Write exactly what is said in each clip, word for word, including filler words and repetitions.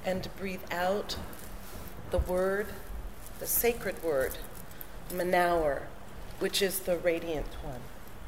and to breathe out the word, the sacred word, Manower, which is the radiant one.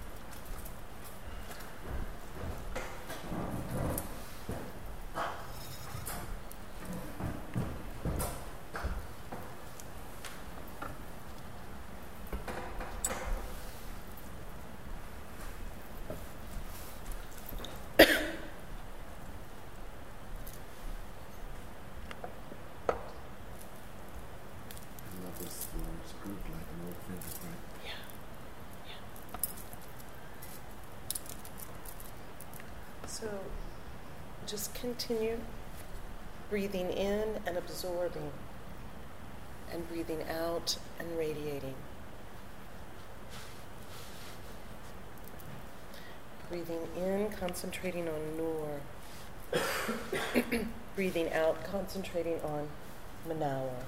So just continue breathing in and absorbing, and breathing out and radiating. Breathing in, concentrating on Nur. Breathing out, concentrating on Manower.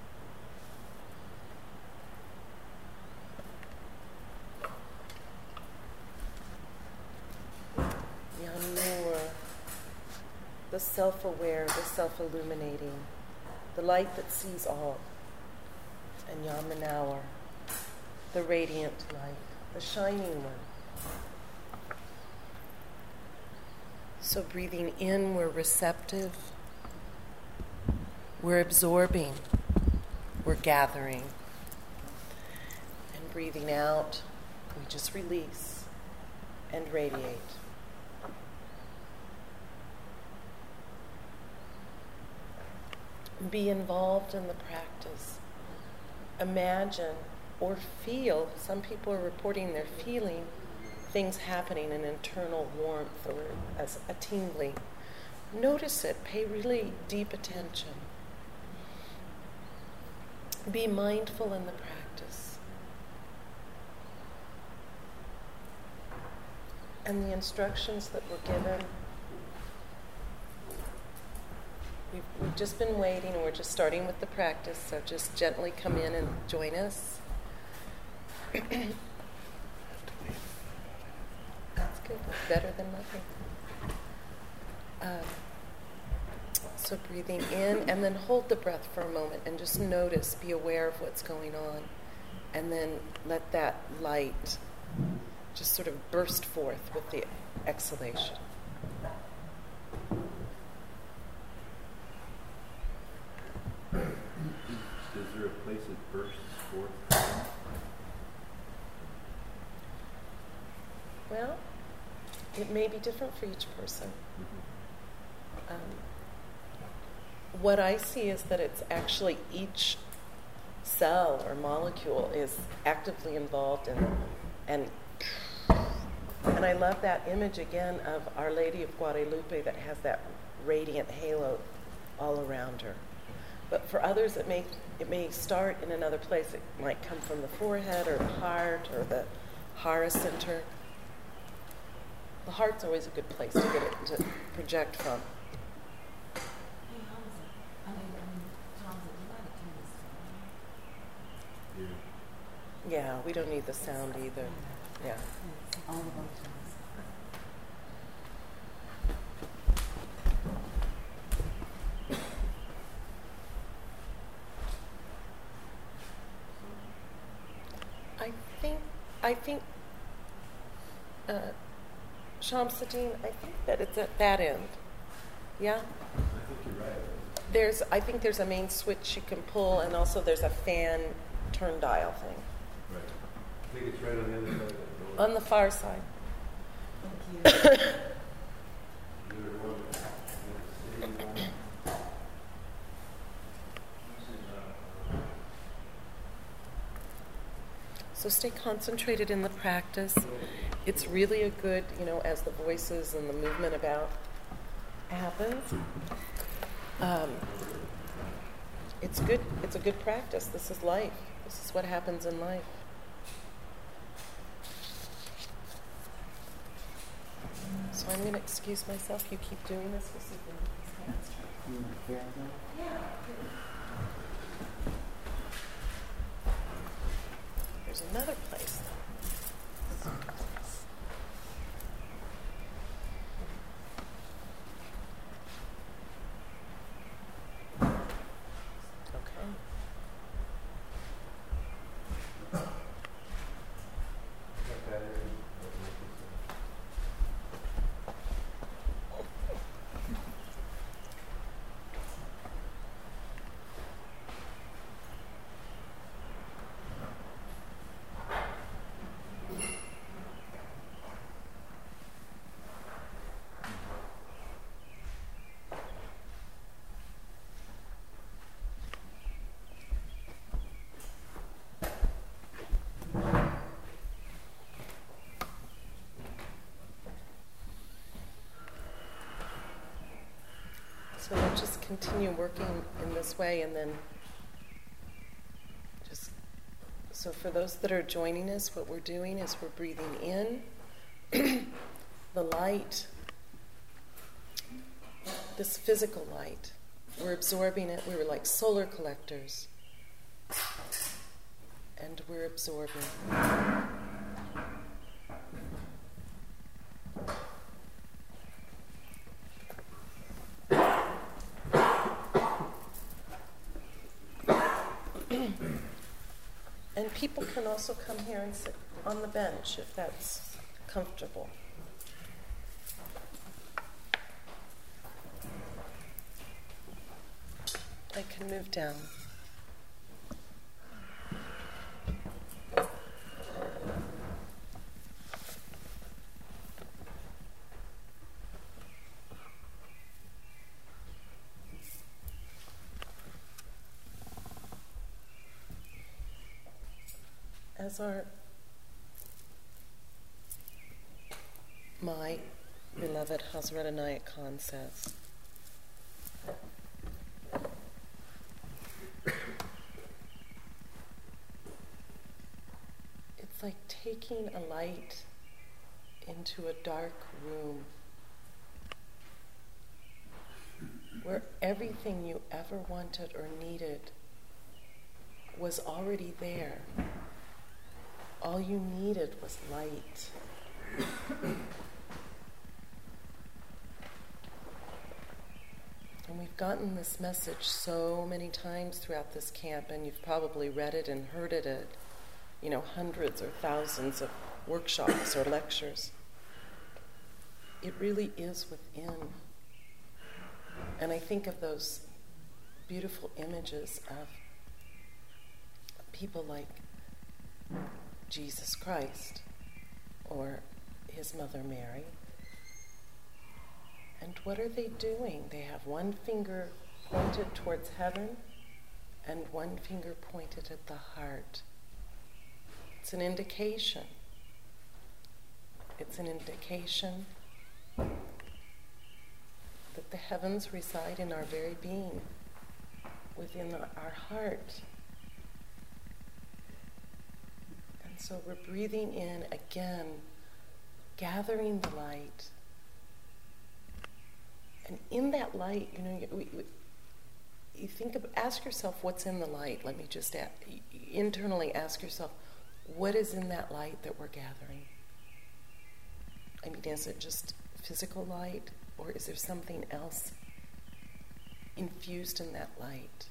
The self-aware, the self-illuminating, the light that sees all. And Ya Manower, the radiant light, the shining one. So breathing in, we're receptive, we're absorbing, we're gathering. And breathing out, we just release and radiate. Be involved in the practice. Imagine or feel, some people are reporting they're feeling things happening, an internal warmth or as a tingling. Notice it, pay really deep attention. Be mindful in the practice. And the instructions that were given, We've, we've just been waiting, and we're just starting with the practice, so just gently come in and join us. That's good. That's better than nothing. Um, so breathing in, and then hold the breath for a moment, and just notice, be aware of what's going on, and then let that light just sort of burst forth with the exhalation. Is there a place it bursts forth? Well, it may be different for each person. Um, what I see is that it's actually each cell or molecule is actively involved in, and and I love that image again of Our Lady of Guadalupe that has that radiant halo all around her. But for others, it may it may start in another place. It might come from the forehead or the heart or the Hara center. The heart's always a good place to get it to project from. Yeah, we don't need the sound either. Yeah. I think, I think, uh, Shamsuddin, I think that it's at that end. Yeah? I think you're right. There's, I think there's a main switch you can pull, and also there's a fan turn dial thing. Right. I think it's right on the other side of that door. On the far side. Thank you. So stay concentrated in the practice. It's really a good, you know, as the voices and the movement about happens. Um, it's good. It's a good practice. This is life. This is what happens in life. So I'm going to excuse myself. You keep doing this. This is the hands. Yeah. There's another place, though. continue working in this way, and then just, so for those that are joining us, what we're doing is we're breathing in the light, this physical light. We're absorbing it. We were like solar collectors. And we're absorbing. And people can also come here and sit on the bench if that's comfortable. I can move down. As our, my beloved Hazrat Inayat Khan says, it's like taking a light into a dark room where everything you ever wanted or needed was already there. All you needed was light. And we've gotten this message so many times throughout this camp, and you've probably read it and heard it at, you know, hundreds or thousands of workshops or lectures. It really is within. And I think of those beautiful images of people like Jesus Christ or his mother Mary. And what are they doing? They have one finger pointed towards heaven and one finger pointed at the heart. It's an indication. It's an indication that the heavens reside in our very being, within our heart. So we're breathing in again, gathering the light. And in that light, you know, we, we, you think of, ask yourself what's in the light. Let me just ask, internally ask yourself, what is in that light that we're gathering? I mean, is it just physical light, or is there something else infused in that light?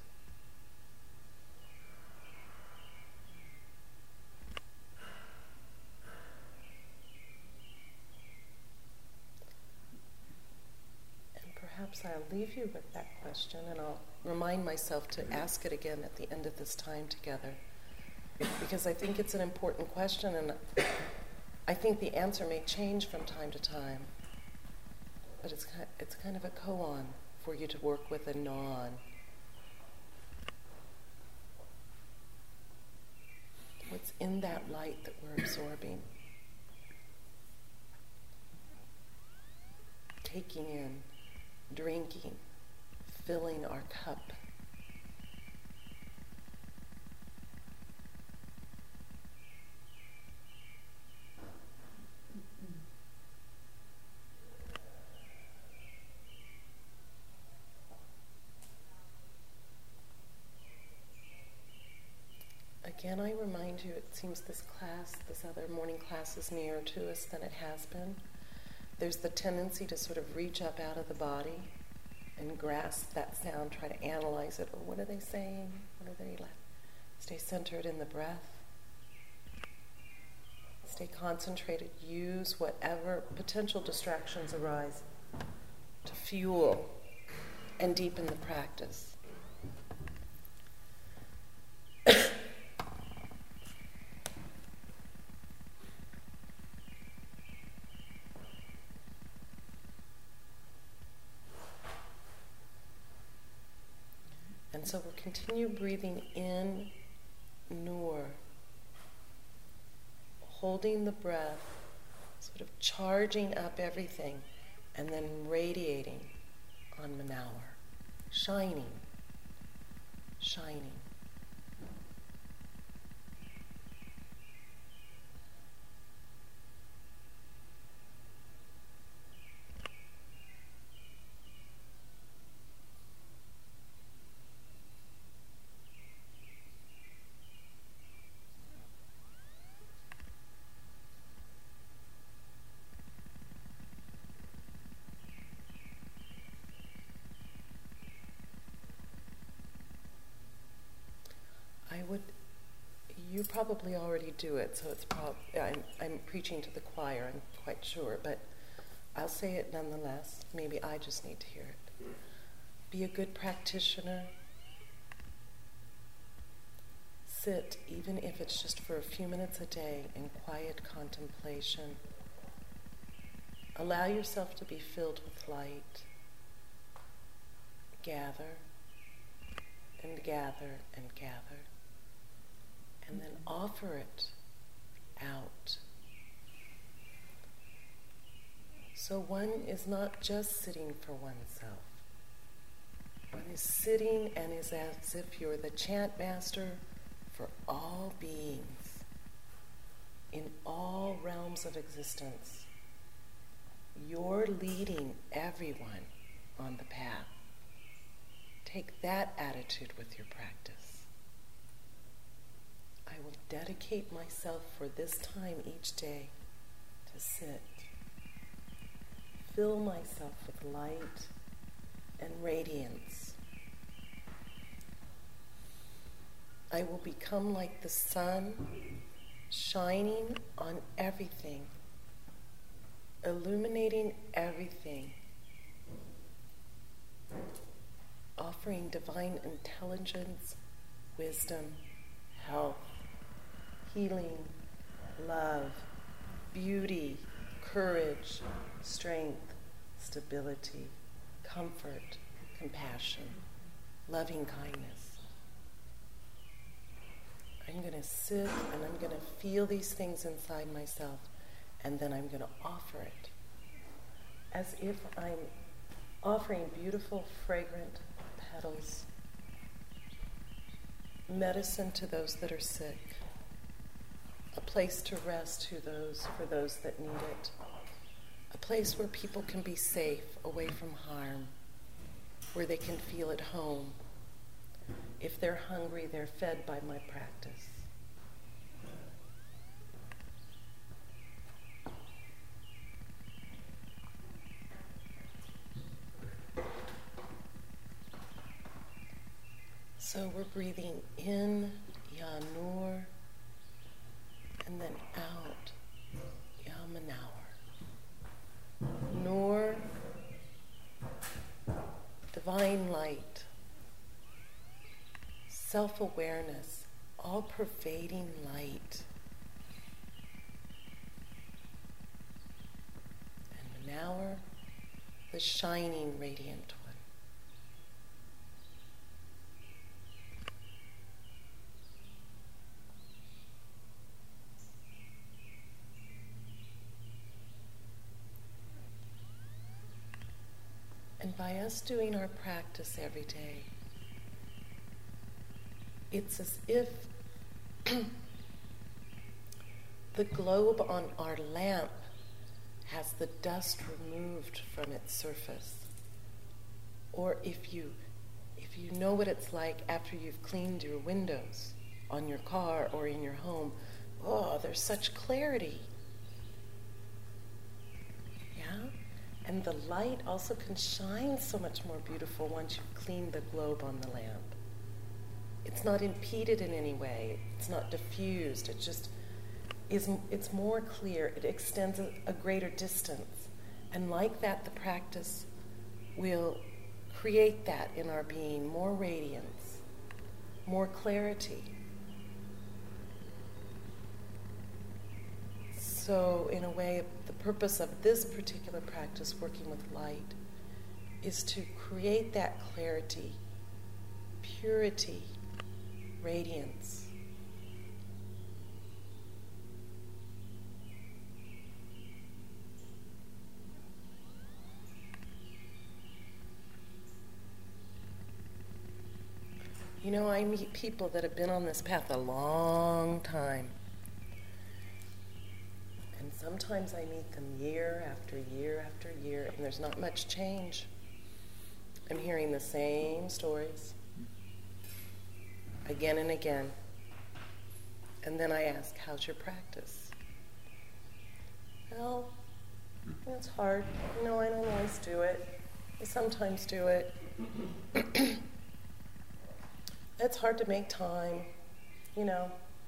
Perhaps I'll leave you with that question, and I'll remind myself to ask it again at the end of this time together, because I think it's an important question, and I think the answer may change from time to time, but it's kind of, it's kind of a koan for you to work with and gnaw on. What's in that light that we're absorbing? Taking in, drinking, filling our cup. Again, I remind you, it seems this class, this other morning class, is nearer to us than it has been. There's the tendency to sort of reach up out of the body and grasp that sound, try to analyze it. Or what are they saying? What are they like? Stay centered in the breath. Stay concentrated. Use whatever potential distractions arise to fuel and deepen the practice. And so we'll continue breathing in Nur, holding the breath, sort of charging up everything, and then radiating on Manower. shining, shining. I would, you probably already do it, so it's prob, I'm, I'm preaching to the choir, I'm quite sure, but I'll say it nonetheless. Maybe I just need to hear it. Be a good practitioner. Sit, even if it's just for a few minutes a day, in quiet contemplation. Allow yourself to be filled with light. Gather, and gather, and gather. And then offer it out. So one is not just sitting for oneself. One is sitting and is as if you're the chant master for all beings, in all realms of existence. You're leading everyone on the path. Take that attitude with your practice. I will dedicate myself for this time each day to sit. Fill myself with light and radiance. I will become like the sun, shining on everything, illuminating everything, offering divine intelligence, wisdom, health, healing, love, beauty, courage, strength, stability, comfort, compassion, loving kindness. I'm going to sit and I'm going to feel these things inside myself, and then I'm going to offer it as if I'm offering beautiful, fragrant petals, medicine to those that are sick, a place to rest to those for those that need it, a place where people can be safe, away from harm, where they can feel at home. If they're hungry, they're fed by my practice. So we're breathing in, Yanur, and then out, Yamanaur. Nur, divine light, self-awareness, all-pervading light. And Manaur, the shining, radiant one. And by us doing our practice every day, it's as if the globe on our lamp has the dust removed from its surface. Or if you, if you know what it's like after you've cleaned your windows on your car or in your home, oh, there's such clarity. Yeah? And the light also can shine so much more beautiful once you've cleaned the globe on the lamp. It's not impeded in any way. It's not diffused. It just is, it's more clear. It extends a, a greater distance. And like that, the practice will create that in our being, more radiance, more clarity. So in a way, the purpose of this particular practice, working with light, is to create that clarity, purity, radiance. You know, I meet people that have been on this path a long time. And sometimes I meet them year after year after year, and there's not much change. I'm hearing the same stories again and again. And then I ask, how's your practice? Well, it's hard. You know, I don't always do it. I sometimes do it. It's hard to make time, you know.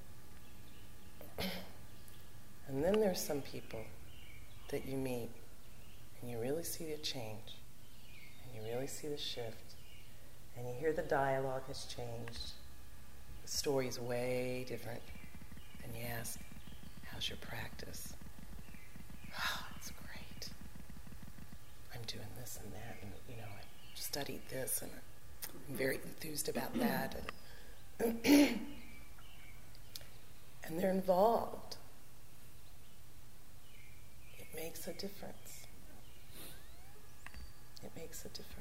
And then there's some people that you meet and you really see the change and you really see the shift and you hear the dialogue has changed. The story's way different. And you ask, how's your practice? Oh, it's great. I'm doing this and that, and you know, I studied this and I'm very enthused about that. And, and they're involved. It makes a difference. It makes a difference.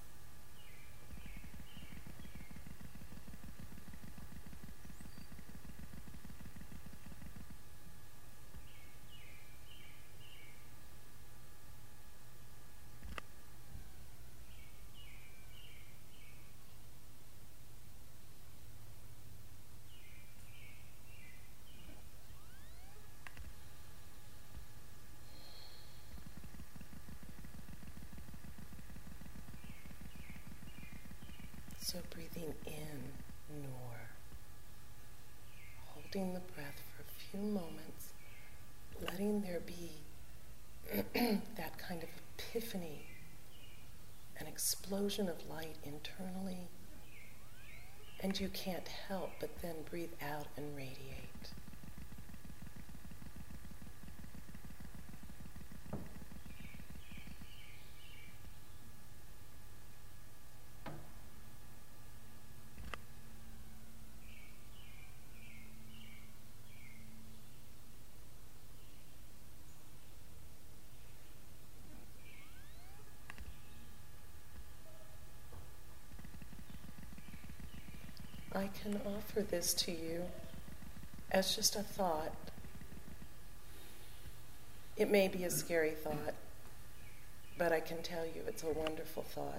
So breathing in, nor, holding the breath for a few moments, letting there be that kind of epiphany, an explosion of light internally, and you can't help but then breathe out and radiate. I can offer this to you as just a thought. It may be a scary thought, but I can tell you it's a wonderful thought.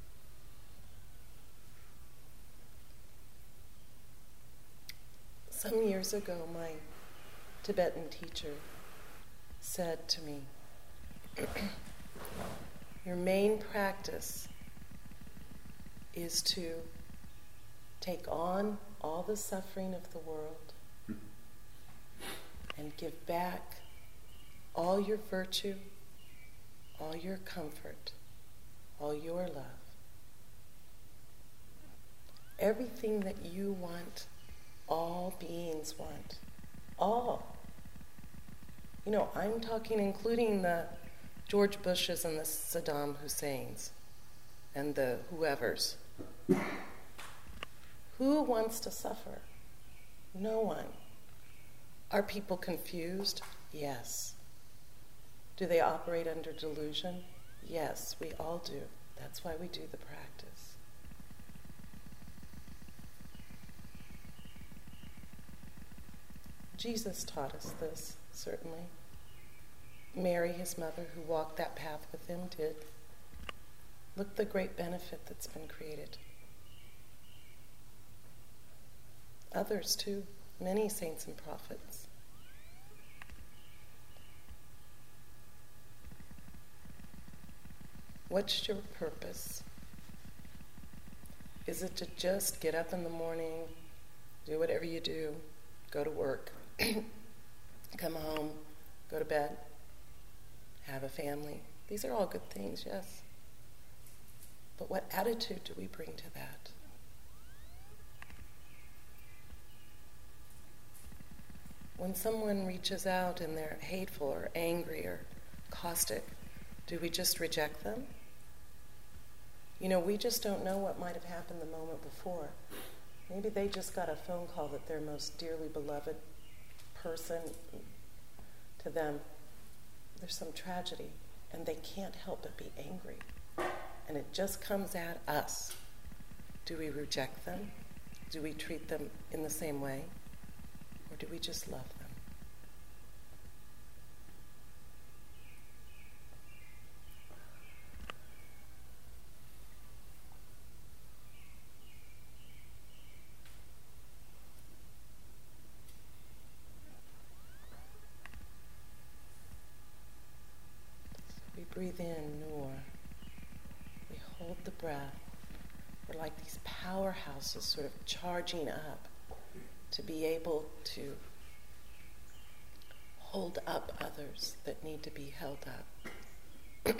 Some years ago, my Tibetan teacher said to me, your main practice is to take on all the suffering of the world and give back all your virtue, all your comfort, all your love. Everything that you want, all beings want. All. You know, I'm talking including the George Bushes and the Saddam Husseins and the whoever's. Who wants to suffer? No one. Are people confused? Yes. Do they operate under delusion? Yes, we all do. That's why we do the practice. Jesus taught us this, certainly. Mary, his mother, who walked that path with him, did. Look the great benefit that's been created. Others too, many saints and prophets. What's your purpose? Is it to just get up in the morning, do whatever you do, go to work, come home, go to bed, have a family? These are all good things, yes. But what attitude do we bring to that? When someone reaches out and they're hateful or angry or caustic, do we just reject them? You know, we just don't know what might have happened the moment before. Maybe they just got a phone call that their most dearly beloved person, to them, there's some tragedy, and they can't help but be angry. And it just comes at us. Do we reject them? do we treat them in the same way? Or do we just love them? We breathe in, Noor. We hold the breath. We're like these powerhouses sort of charging up to be able to hold up others that need to be held up.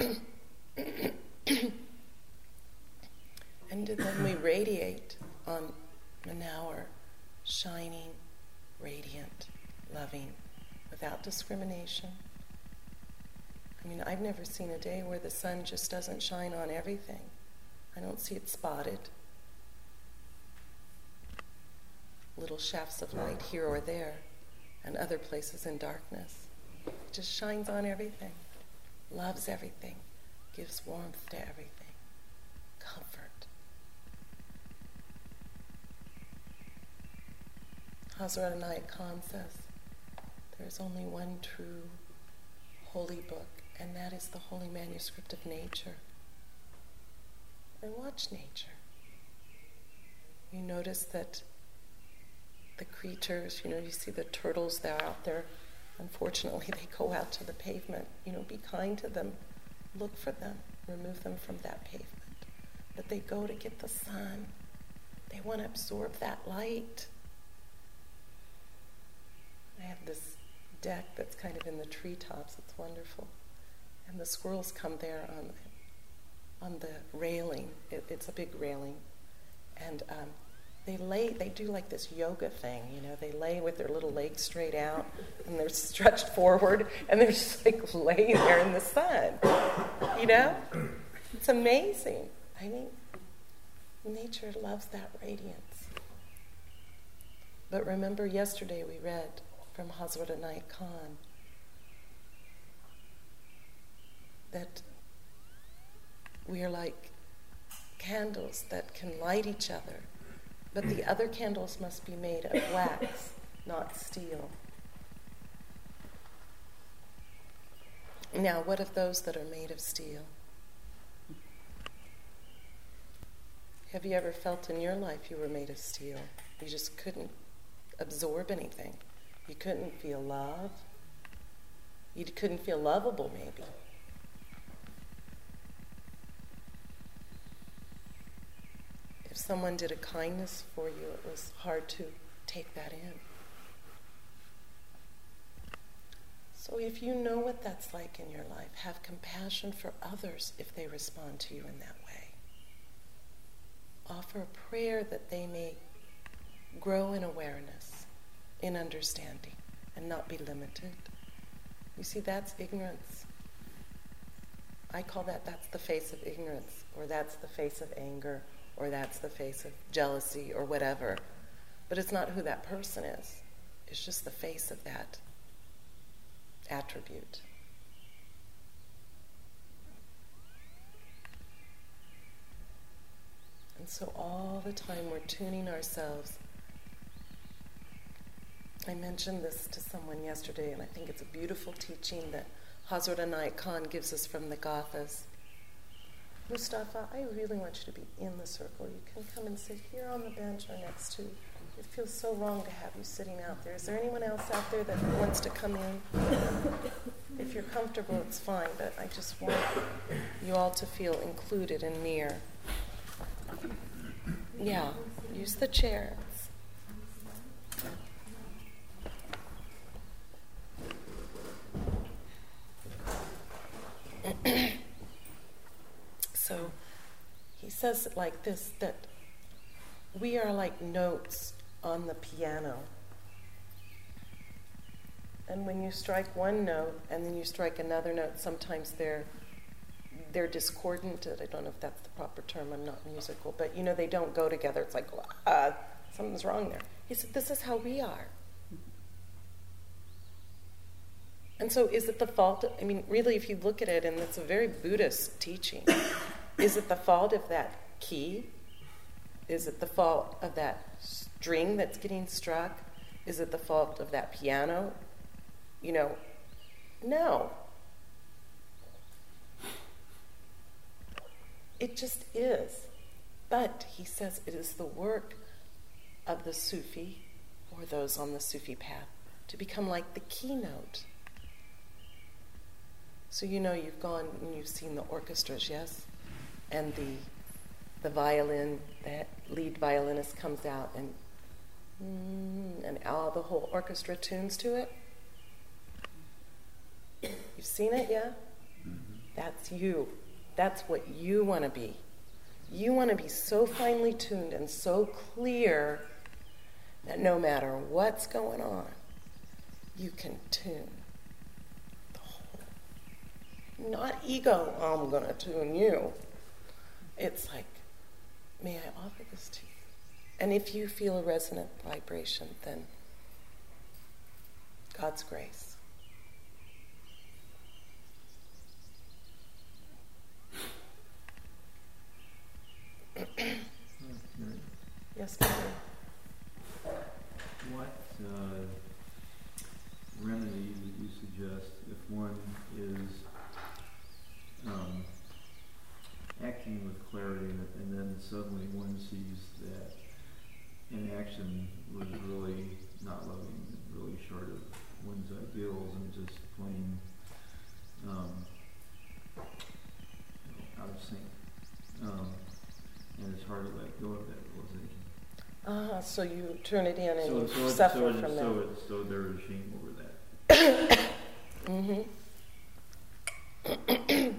And then we radiate on Manower, shining, radiant, loving, without discrimination. I mean, I've never seen a day where the sun just doesn't shine on everything. I don't see it spotted. Little shafts of light here or there, and other places in darkness. It just shines on everything, loves everything, gives warmth to everything, comfort. Hazrat Inayat Khan says, there's only one true holy book, and that is the holy manuscript of nature. And watch nature. You notice that the creatures, you know, you see the turtles that are out there, unfortunately they go out to the pavement. You know, be kind to them, look for them, remove them from that pavement. But they go to get the sun. They want to absorb that light. I have this deck that's kind of in the treetops. It's wonderful. And the squirrels come there on on the railing. It, it's a big railing. And um, they lay, they do like this yoga thing, you know. They lay with their little legs straight out, and they're stretched forward, and they're just like laying there in the sun, you know. It's amazing. I mean, nature loves that radiance. But remember, yesterday we read from Hazrat Inayat Khan that we are like candles that can light each other, but the other candles must be made of wax, not steel. Now, what of those that are made of steel? Have you ever felt in your life you were made of steel? You just couldn't absorb anything. You couldn't feel love. You couldn't feel lovable, maybe. If someone did a kindness for you, it was hard to take that in. So if you know what that's like in your life, have compassion for others if they respond to you in that way. Offer a prayer that they may grow in awareness, in understanding, and not be limited. You see, that's ignorance. I call that, that's the face of ignorance, or that's the face of anger, or that's the face of jealousy, or whatever. But it's not who that person is. It's just the face of that attribute. And so all the time we're tuning ourselves. I mentioned this to someone yesterday, and I think it's a beautiful teaching that Hazrat Inayat Khan gives us from the Gathas. Mustafa, I really want you to be in the circle. You can come and sit here on the bench or next to. It feels so wrong to have you sitting out there. Is there anyone else out there that wants to come in? If you're comfortable, it's fine, but I just want you all to feel included and near. Yeah, use the chairs. So he says it like this, that we are like notes on the piano. And when you strike one note and then you strike another note, sometimes they're they're discordant. I don't know if that's the proper term. I'm not musical. But, you know, they don't go together. It's like, ah, something's wrong there. He said, this is how we are. And so is it the fault, of, I mean, really, if you look at it, and it's a very Buddhist teaching, is it the fault of that key? Is it the fault of that string that's getting struck? Is it the fault of that piano? You know, no. It just is. But he says it is the work of the Sufi, or those on the Sufi path, to become like the keynote. So you know you've gone and you've seen the orchestras, yes? And the the violin, the lead violinist comes out and mm, and all the whole orchestra tunes to it. You've seen it, yeah? Mm-hmm. That's you. That's what you want to be. You want to be so finely tuned and so clear that no matter what's going on, you can tune the whole. Not ego, I'm going to tune you. It's like, may I offer this to you? And if you feel a resonant vibration, then God's grace. Yes, Peter. What uh, remedy would you suggest if one is um, acting with clarity and then suddenly one sees that an action was really not loving, really short of one's ideals and just plain um, you know, out of sync? Um, and it's hard to let go of that realization. Ah, so you turn it in and so, you so suffer so it, from so that. It, so there is shame over that. Mm-hmm.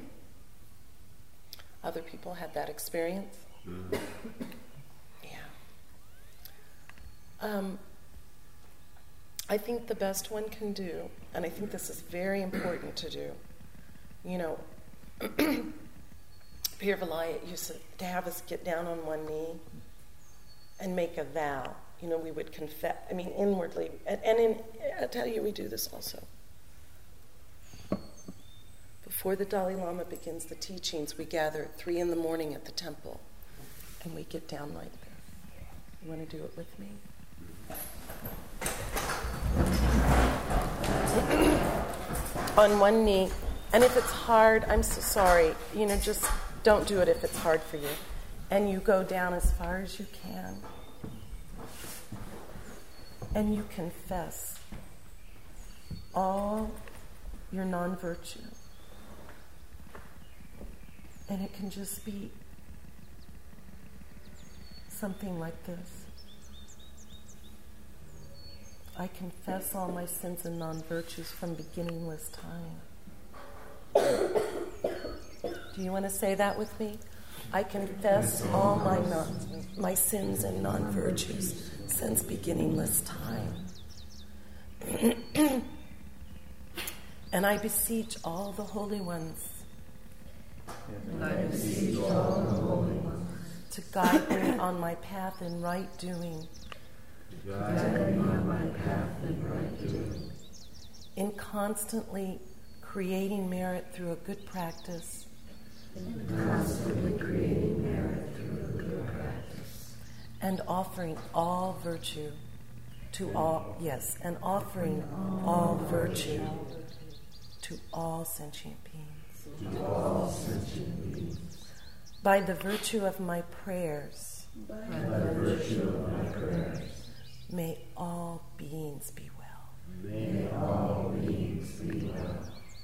Other people had that experience? Mm-hmm. Yeah. Um, I think the best one can do, and I think this is very important to do, you know, Pir Vilayat used to have us get down on one knee and make a vow. You know, we would confess, I mean, inwardly. And, and in, I'll tell you, we do this also. Before the Dalai Lama begins the teachings, we gather at three in the morning at the temple, and we get down like this. You want to do it with me? On one knee. And if it's hard, I'm so sorry. You know, just don't do it if it's hard for you. And you go down as far as you can. And you confess all your non-virtue. And it can just be something like this. I confess all my sins and non-virtues from beginningless time. Do you want to say that with me? I confess all my non- my sins and non-virtues since beginningless time. And I beseech all the holy ones, And I beseech all the holy ones to guide me on my path in right doing, to guide me on my path in right doing, in constantly creating merit through a good practice, and constantly creating merit through a good practice, and offering all virtue to all, yes, and offering all virtue to all sentient beings. to all sentient beings. By the virtue of my prayers, By the virtue of my prayers, may all beings be well. may all beings be well.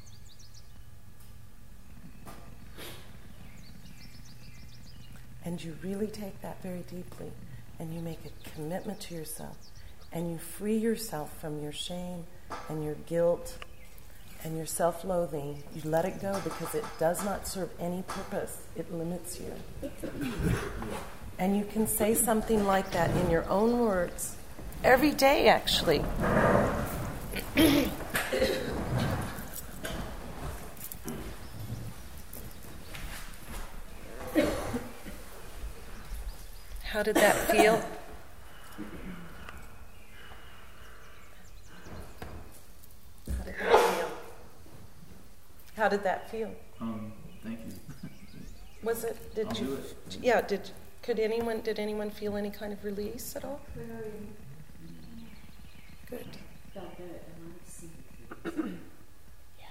And you really take that very deeply, and you make a commitment to yourself, and you free yourself from your shame and your guilt and your self-loathing. You let it go because it does not serve any purpose. It limits you. And you can say something like that in your own words every day, actually. How did that feel? How did that feel? How did that feel? Um, thank you. Was it? Did I'll you? do it. Yeah. Did? Could anyone, did anyone feel any kind of release at all? Very. Good. Felt very understanding. Yeah.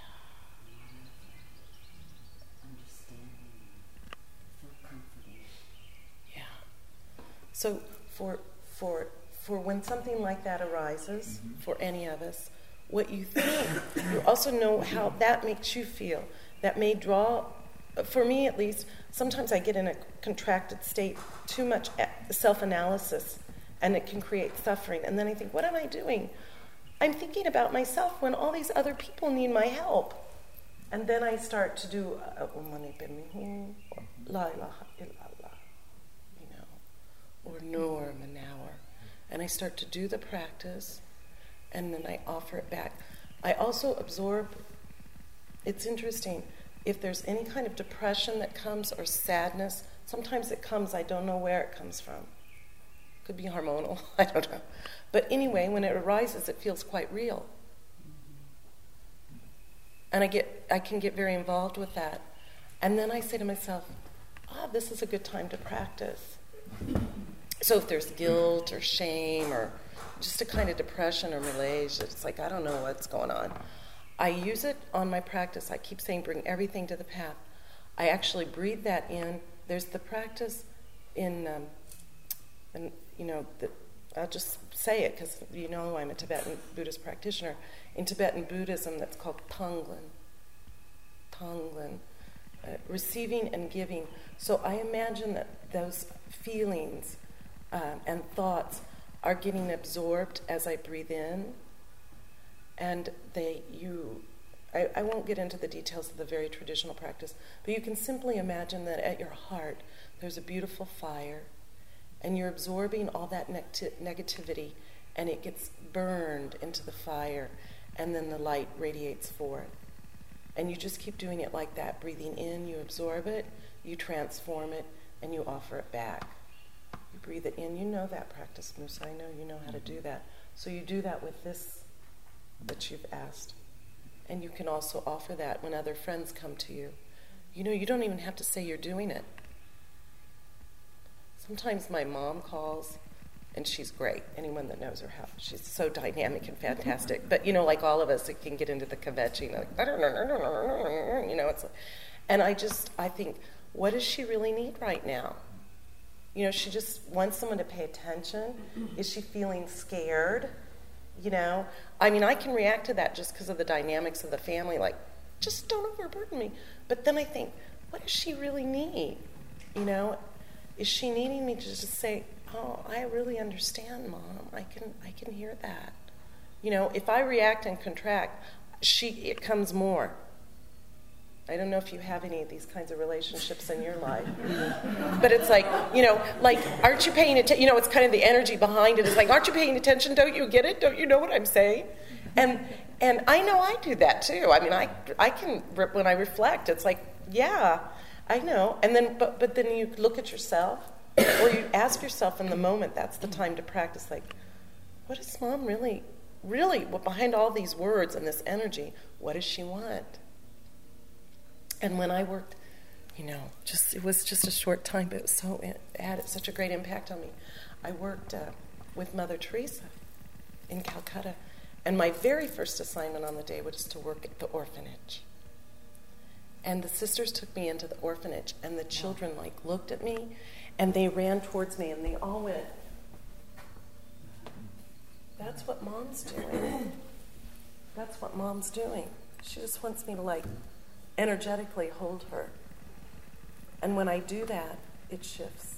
Felt comforting. Yeah. So for for for when something like that arises for any of us, what you think, you also know how that makes you feel. That may draw, for me at least, sometimes I get in a contracted state, too much self-analysis, and it can create suffering. And then I think, what am I doing? I'm thinking about myself when all these other people need my help. And then I start to do, uh, la ilaha illallah, you know, or Nur Manawar. And I start to do the practice, and then I offer it back. I also absorb, it's interesting, if there's any kind of depression that comes or sadness, sometimes it comes, I don't know where it comes from. Could be hormonal, I don't know. But anyway, when it arises, it feels quite real. And I get, I can get very involved with that. And then I say to myself, ah, this is a good time to practice. So if there's guilt or shame or just a kind of depression or malaise, it's like, I don't know what's going on. I use it on my practice. I keep saying, bring everything to the path. I actually breathe that in. There's the practice in, um, in you know, the, I'll just say it because you know I'm a Tibetan Buddhist practitioner. In Tibetan Buddhism, that's called Tonglen. Tonglen. Uh, receiving and giving. So I imagine that those feelings um, and thoughts are getting absorbed as I breathe in. And they, you, I, I won't get into the details of the very traditional practice, but you can simply imagine that at your heart there's a beautiful fire, and you're absorbing all that neg- negativity, and it gets burned into the fire, and then the light radiates forth. And you just keep doing it like that, breathing in, you absorb it, you transform it, and you offer it back. You breathe it in, you know that practice, Musa, I know you know how to do that. So you do that with this that you've asked. And you can also offer that when other friends come to you. You know, you don't even have to say you're doing it. Sometimes my mom calls, and she's great. Anyone that knows her, how she's so dynamic and fantastic. But, you know, like all of us, it can get into the kvetching, like, you know, it's like, and I just, I think, what does she really need right now? You know, she just wants someone to pay attention. Is she feeling scared? You know, I mean, I can react to that just because of the dynamics of the family, like, just don't overburden me. But then I think, what does she really need? You know, is she needing me to just say, oh, I really understand, Mom. I can I can hear that. You know, if I react and contract, she it comes more. I don't know if you have any of these kinds of relationships in your life. But it's like, you know, like, aren't you paying attention? You know, it's kind of the energy behind it. It's like, aren't you paying attention? Don't you get it? Don't you know what I'm saying? And and I know I do that too. I mean, I I can, when I reflect, it's like, yeah, I know. And then, but, but then you look at yourself, or you ask yourself in the moment, that's the time to practice, like, what does Mom really, really, behind all these words and this energy, what does she want? And when I worked, you know, just it was just a short time, but it was so it had such a great impact on me. I worked uh, with Mother Teresa in Calcutta, and my very first assignment on the day was to work at the orphanage. And the sisters took me into the orphanage, and the children like looked at me, and they ran towards me, and they all went, "That's what Mom's doing. That's what Mom's doing. She just wants me to like." energetically hold her. And when I do that, it shifts.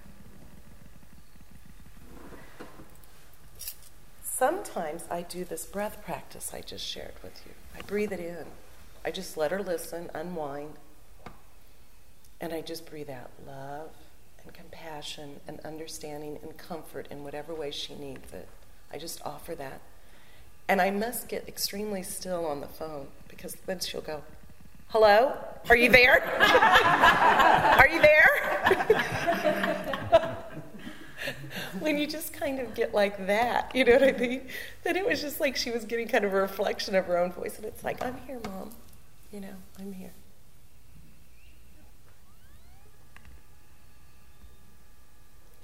Sometimes I do this breath practice I just shared with you. I breathe it in. I just let her listen, unwind, and I just breathe out love and compassion and understanding and comfort in whatever way she needs it. I just offer that. And I must get extremely still on the phone because then she'll go, "Hello? Are you there? Are you there?" When you just kind of get like that, you know what I mean? Then it was just like she was getting kind of a reflection of her own voice. And it's like, I'm here, Mom. You know, I'm here.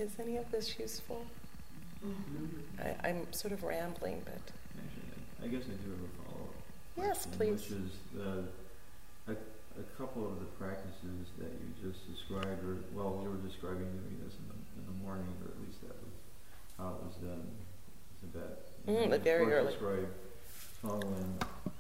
Is any of this useful? I, I'm sort of rambling, but... Actually, I, I guess I do have a follow-up. Yes, question, please. Which is the, a, a couple of the practices that you just described, or, well, you were describing doing this in the, in the morning, or at least that was how it was done in Tibet. Mm, but very early. Describe Tonglen.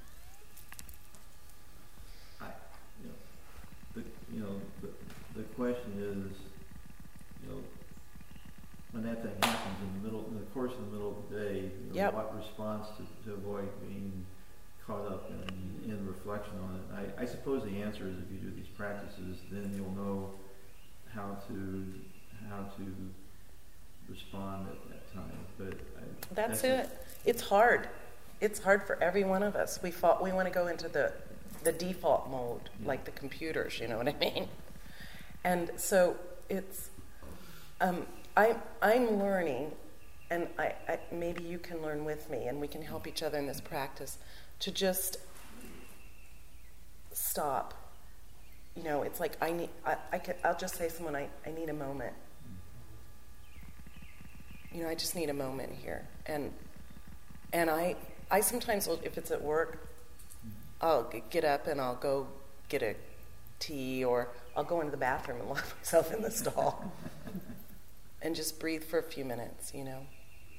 I, you know, the, you know, the, the question is, you know, when that thing happens in the middle, in the course of the middle of the day, you know, yep. what response to, to avoid being caught up in, in reflection on it? I, I suppose the answer is if you do these practices, then you'll know how to how to respond at that time. But I, that's, that's it. A, it's hard. It's hard for every one of us. We fought, we want to go into the the default mode, yeah. like the computers. You know what I mean? And so it's. Um, I, I'm learning, and I, I, maybe you can learn with me, and we can help each other in this practice, to just stop. You know, it's like I need. I, I could, I'll just say to someone, I, I need a moment. You know, I just need a moment here, and and I I sometimes will, if it's at work, I'll g- get up and I'll go get a tea, or I'll go into the bathroom and lock myself in the stall. And just breathe for a few minutes, you know.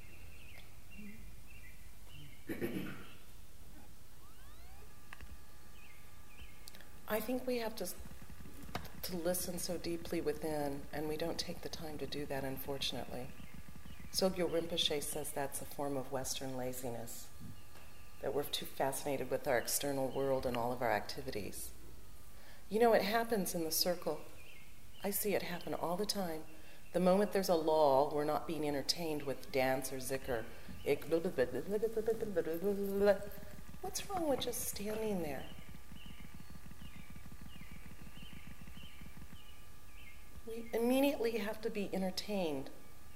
I think we have to to listen so deeply within, and we don't take the time to do that, unfortunately. Sogyal Rinpoche says that's a form of Western laziness, that we're too fascinated with our external world and all of our activities. You know, it happens in the circle. I see it happen all the time. The moment there's a lull, we're not being entertained with dance or zikr. What's wrong with just standing there? We immediately have to be entertained.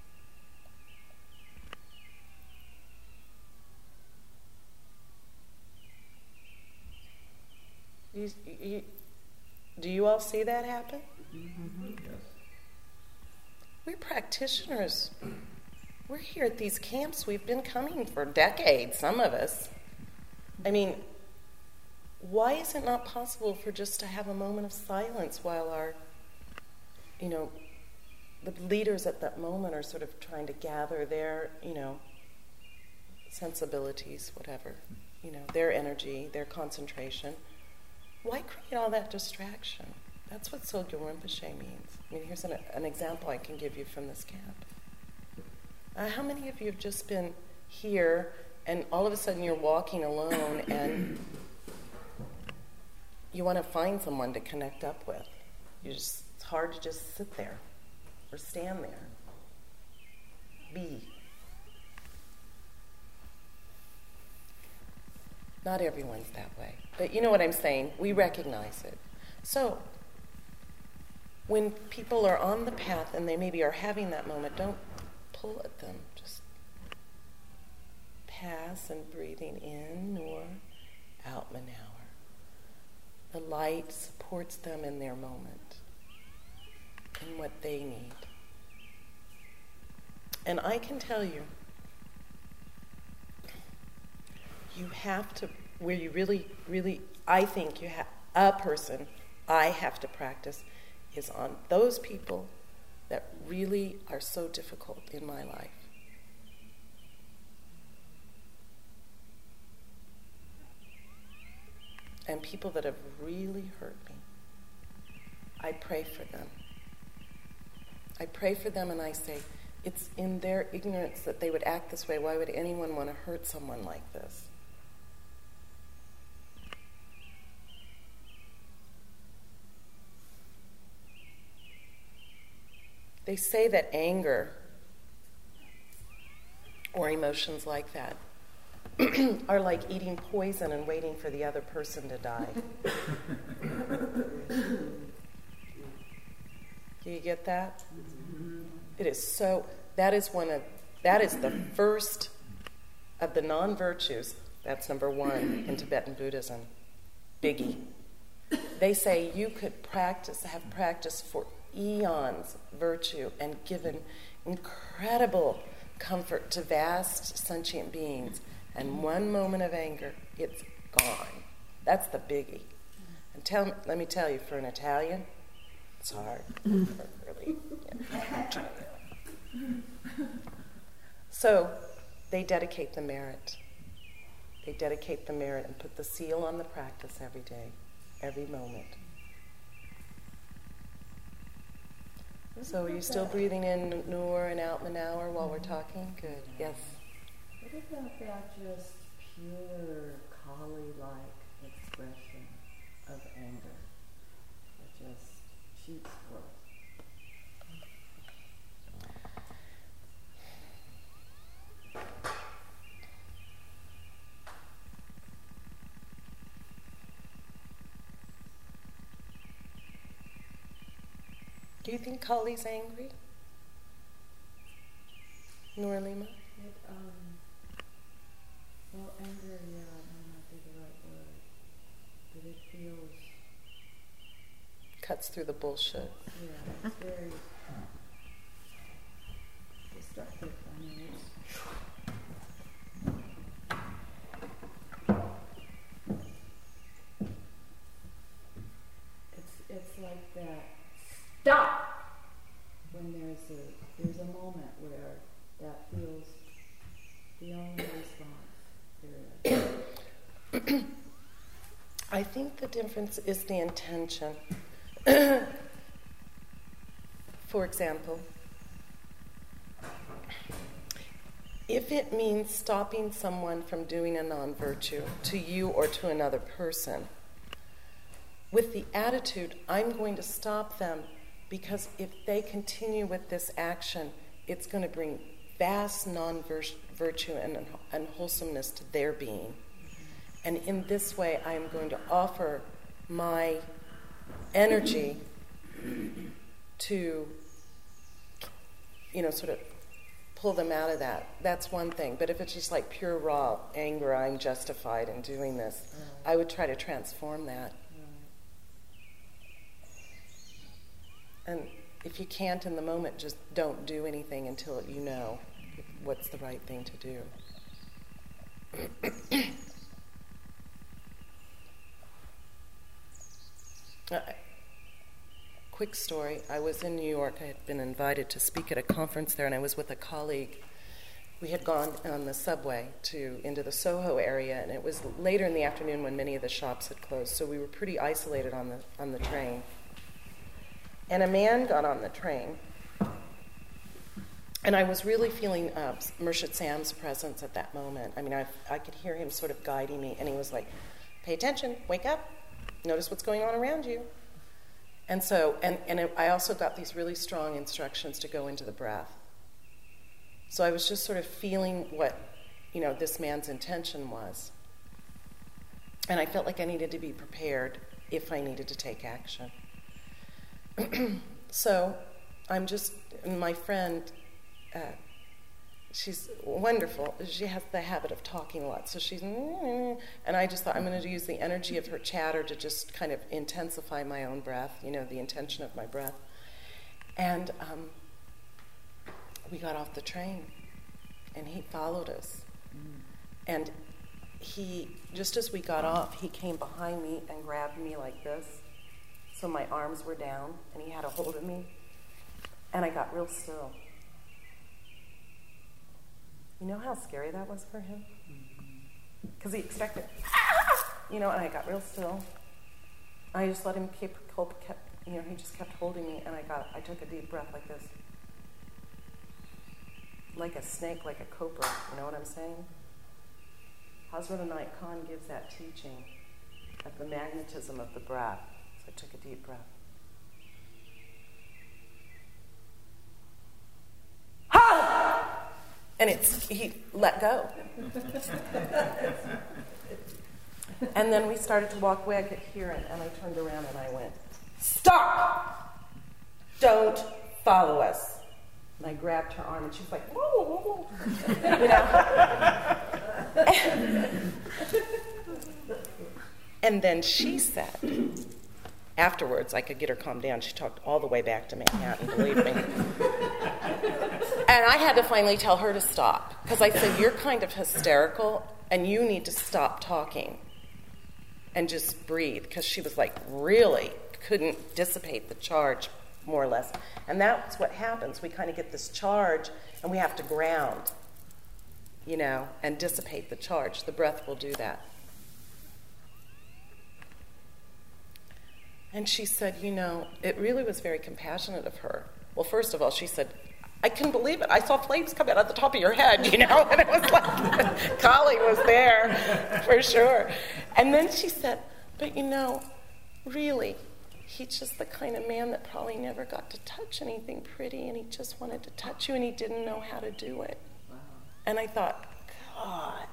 You, you, do you all see that happen? Mm-hmm. Yes. We're practitioners. We're here at these camps. We've been coming for decades, some of us. I mean, why is it not possible for just to have a moment of silence while our, you know, the leaders at that moment are sort of trying to gather their, you know, sensibilities, whatever, you know, their energy, their concentration. Why create all that distraction? That's what Sogyal Rinpoche means. I mean, here's an, an example I can give you from this camp. Uh, how many of you have just been here and all of a sudden you're walking alone and you want to find someone to connect up with? You just, it's hard to just sit there or stand there. Be. Not everyone's that way. But you know what I'm saying? We recognize it. So, when people are on the path and they maybe are having that moment, don't pull at them. Just pass and breathing in or out Manower. The light supports them in their moment and what they need. And I can tell you, you have to, where you really, really, I think you have, a person, I have to practice is on those people that really are so difficult in my life. And people that have really hurt me. I pray for them. I pray for them and I say, it's in their ignorance that they would act this way. Why would anyone want to hurt someone like this? They say that anger or emotions like that are like eating poison and waiting for the other person to die. Do you get that? It is so, that is one of, that is the first of the non-virtues. That's number one in Tibetan Buddhism. Biggie. They say you could practice, have practiced for eons virtue and given incredible comfort to vast sentient beings. And one moment of anger, it's gone. That's the biggie. And tell, let me tell you, for an Italian, it's hard. Really, yeah. So they dedicate the merit. They dedicate the merit and put the seal on the practice every day, every moment. So are you still breathing in Noor and out Manower while we're talking? Good. Yes. What about that just pure Kali-like expression of anger? It just sheep's worth. Do you think Kali's angry? Noor Lima? It, um, well, anger, yeah, might not be the right word, but it feels... Cuts through the bullshit. Yeah, it's very destructive. I mean, it's... It's, it's like that. Stop! When there's a there's a moment where that feels the only response there is. I think the difference is the intention. For example, if it means stopping someone from doing a non-virtue to you or to another person, with the attitude, I'm going to stop them because if they continue with this action, it's going to bring vast non-virtue and unwholesomeness to their being. And in this way, I am going to offer my energy to, you know, sort of pull them out of that. That's one thing. But if it's just like pure raw anger, I'm justified in doing this, right. I would try to transform that. And if you can't in the moment, just don't do anything until you know what's the right thing to do. uh, quick story. I was in New York. I had been invited to speak at a conference there, and I was with a colleague. We had gone on the subway to into the Soho area, and it was later in the afternoon when many of the shops had closed, so we were pretty isolated on the on the train. And a man got on the train, and I was really feeling uh, Murshid Sam's presence at that moment. I mean, I, I could hear him sort of guiding me, and he was like, pay attention, wake up, notice what's going on around you. And so, and, and it, I also got these really strong instructions to go into the breath. So I was just sort of feeling what, you know, this man's intention was. And I felt like I needed to be prepared if I needed to take action. So I'm just, my friend, uh, she's wonderful. She has the habit of talking a lot. So she's, and I just thought I'm going to use the energy of her chatter to just kind of intensify my own breath, you know, the intention of my breath. And um, we got off the train, and he followed us. Mm. And he, just as we got off, he came behind me and grabbed me like this. So my arms were down, and he had a hold of me, and I got real still. You know how scary that was for him? Because he expected, ah! You know, and I got real still. I just let him keep, kept, you know, he just kept holding me, and I got, I took a deep breath like this. Like a snake, like a cobra, you know what I'm saying? Hazrat Inayat Khan gives that teaching of the magnetism of the breath. So I took a deep breath. Ha! And it's, he let go. And then we started to walk away. I could hear it, and I turned around and I went, stop! Don't follow us. And I grabbed her arm, and she was like, whoa, whoa, whoa. You know? And then she said, afterwards, I could get her calmed down. She talked all the way back to Manhattan, believe me. And I had to finally tell her to stop, because I said, you're kind of hysterical, and you need to stop talking and just breathe, because she was like, really couldn't dissipate the charge, more or less. And that's what happens. We kind of get this charge, and we have to ground, you know, and dissipate the charge. The breath will do that. And she said, you know, it really was very compassionate of her. Well, first of all, she said, I couldn't believe it. I saw flames come out at the top of your head, you know? And it was like, Kali was there, for sure. And then she said, but you know, really, he's just the kind of man that probably never got to touch anything pretty, and he just wanted to touch you, and he didn't know how to do it. Wow. And I thought, God,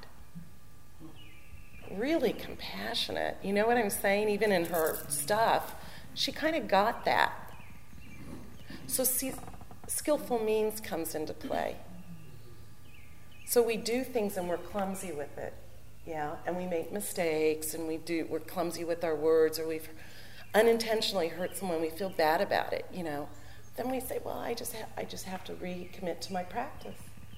really compassionate. You know what I'm saying? Even in her stuff, she kind of got that. So see, skillful means comes into play. So we do things and we're clumsy with it, yeah, and we make mistakes, and we do we're clumsy with our words, or we've unintentionally hurt someone. We feel bad about it, you know. Then we say, well, I just ha- I just have to recommit to my practice.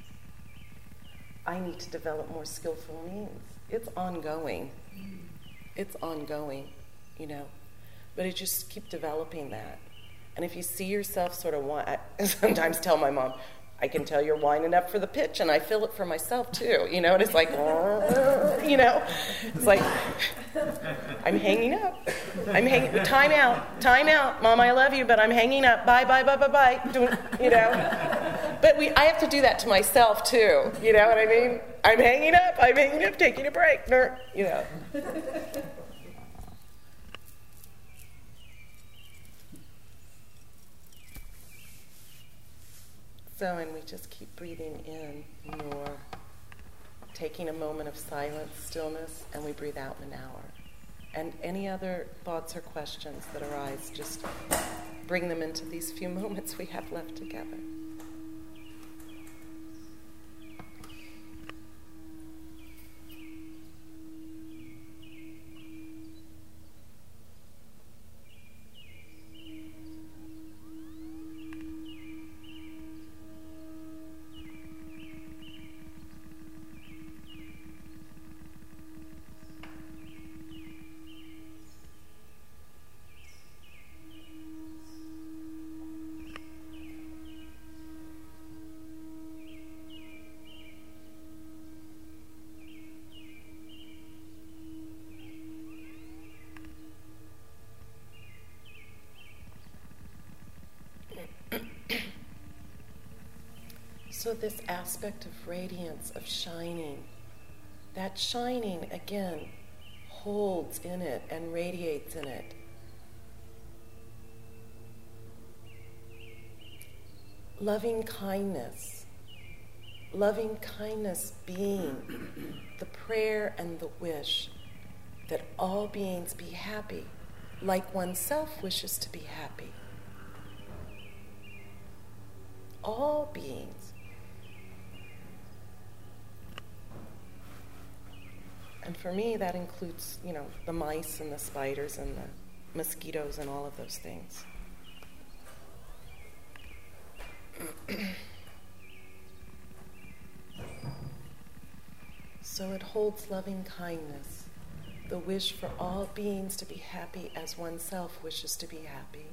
I need to develop more skillful means. It's ongoing. It's ongoing, you know. But I just keep developing that. And if you see yourself sort of whine, I sometimes tell my mom, I can tell you're whining up for the pitch, and I feel it for myself too, you know. And it's like, you know, it's like, I'm hanging up. I'm hanging. Time out. Time out, Mom. I love you, but I'm hanging up. Bye, bye, bye, bye, bye. You know. But we, I have to do that to myself too. You know what I mean? I'm hanging up. I'm hanging up. Taking a break. You know. So, and we just keep breathing in more, taking a moment of silence, stillness, and we breathe out in an hour. And any other thoughts or questions that arise, just bring them into these few moments we have left together. So this aspect of radiance, of shining, that shining, again, holds in it and radiates in it. Loving kindness, loving kindness being the prayer and the wish that all beings be happy, like oneself wishes to be happy. All beings. And for me, that includes, you know, the mice and the spiders and the mosquitoes and all of those things. So it holds loving kindness, the wish for all beings to be happy as oneself wishes to be happy.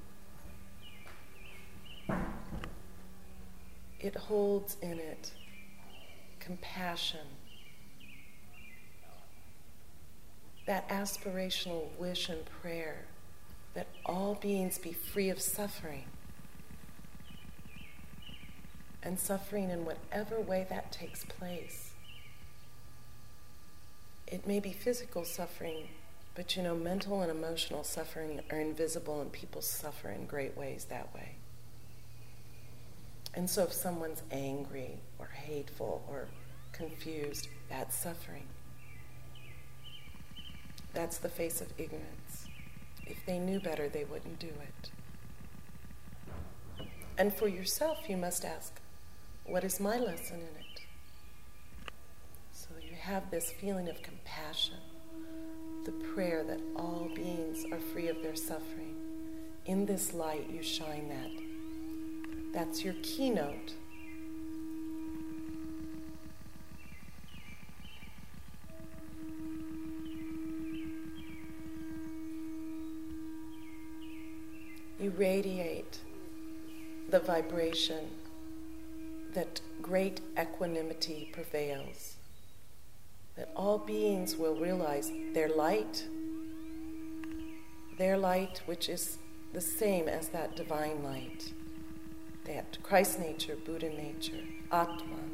It holds in it compassion, that aspirational wish and prayer that all beings be free of suffering, and suffering in whatever way that takes place. It may be physical suffering, but you know, mental and emotional suffering are invisible, and people suffer in great ways that way. And so if someone's angry or hateful or confused, that's suffering. That's the face of ignorance. If they knew better, they wouldn't do it. And for yourself, you must ask, what is my lesson in it? So you have this feeling of compassion, the prayer that all beings are free of their suffering. In this light, you shine that. That's your keynote you radiate the vibration that great equanimity prevails, that all beings will realize their light, their light which is the same as that divine light, that Christ nature, Buddha nature, Atman.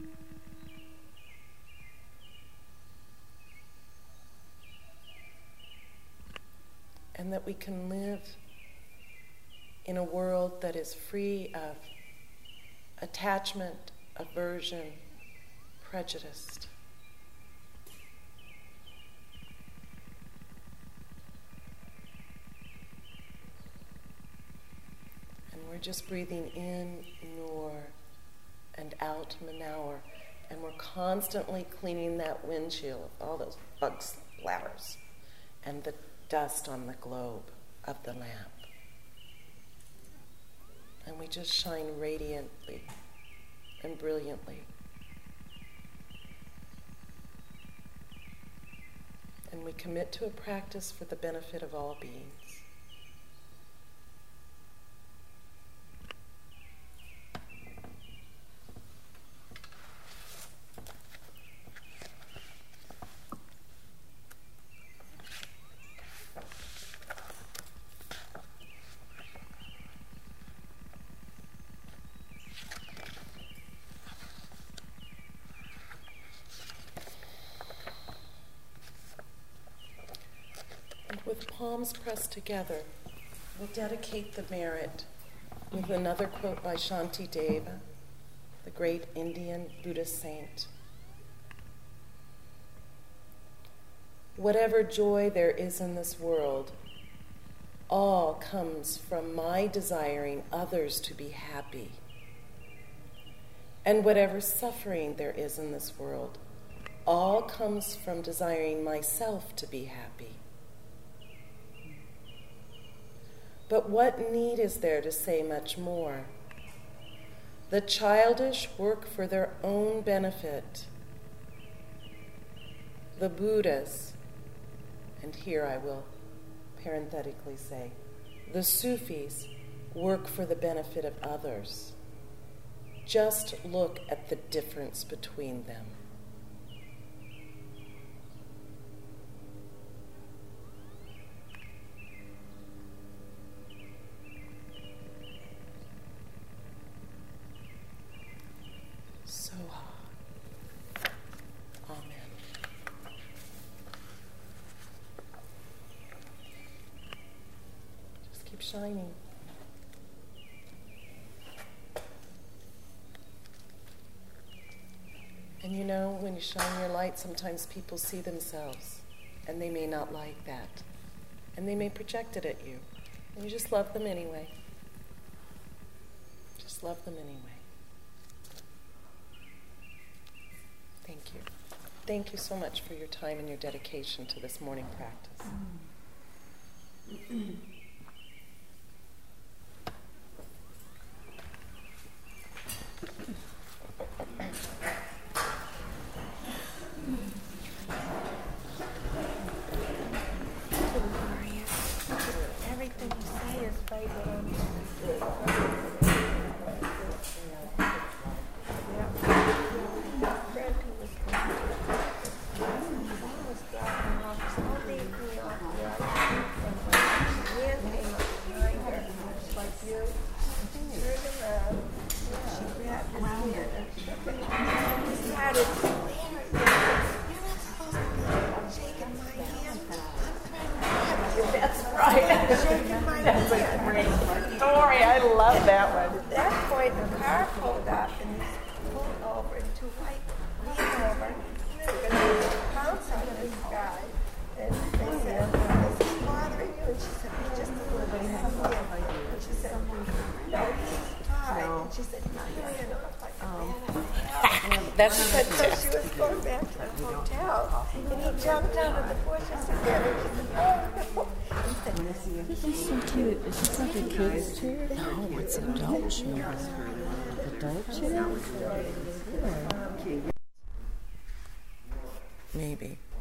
And that we can live in a world that is free of attachment, aversion, prejudice. And we're just breathing in Nur and out Manower, and we're constantly cleaning that windshield, all those bug splatters, and the dust on the globe of the lamp. And we just shine radiantly and brilliantly. And we commit to a practice for the benefit of all beings. With palms pressed together, we'll dedicate the merit with another quote by Shantideva, the great Indian Buddhist saint. Whatever joy there is in this world, all comes from my desiring others to be happy. And whatever suffering there is in this world, all comes from desiring myself to be happy. But what need is there to say much more? The childish work for their own benefit. The Buddhas, and here I will parenthetically say, the Sufis work for the benefit of others. Just look at the difference between them. Shining. And you know, when you shine your light, sometimes people see themselves, and they may not like that. And they may project it at you. And you just love them anyway. Just love them anyway. Thank you. Thank you so much for your time and your dedication to this morning practice. Mm. That's she said, so she was going back to the hotel, and he jumped out of the bushes again, and she said, oh, no. This is so cute. Is this like a kid's chair? No, it's an adult chair. Adult chair? Maybe.